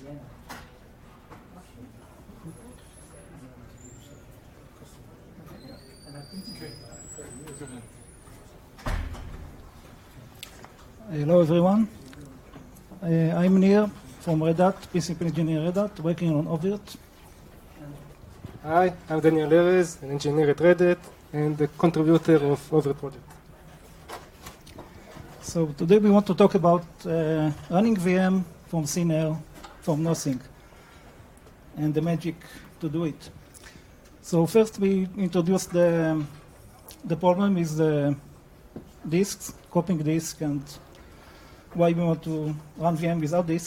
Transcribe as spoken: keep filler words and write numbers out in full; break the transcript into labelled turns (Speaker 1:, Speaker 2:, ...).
Speaker 1: Hello everyone. Uh, I'm Nir from Red Hat, Principal Engineer Red Hat, working on Ovirt.
Speaker 2: Hi, I'm Daniel Erez, an engineer at Red Hat and the contributor of Ovirt project.
Speaker 1: So today we want to talk about uh, running V M from thin air, from nothing, and the magic to do it. So first we introduce the, the problem is the disks, copying disk, and why we want to run V M without disk.